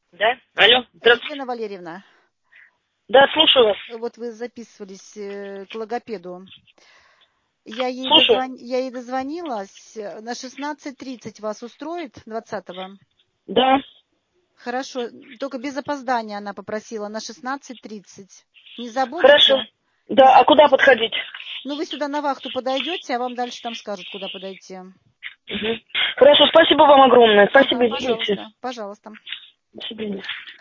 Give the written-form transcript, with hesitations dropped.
Да? Алло, здравствуйте. Елена Валерьевна, Да, слушаю вас. вот вы записывались к логопеду. Я ей Слушаю. дозвонилась. На 16:30 вас устроит 20-го? Да. Хорошо, только без опоздания она попросила на 16:30. Не Хорошо. забудете? Не Да, а куда забудете? подходить? Ну, вы сюда на вахту подойдете, а вам дальше там скажут, куда подойти. Угу. Хорошо, спасибо вам огромное. Ага, Спасибо, извините. пожалуйста, пожалуйста. До свидания.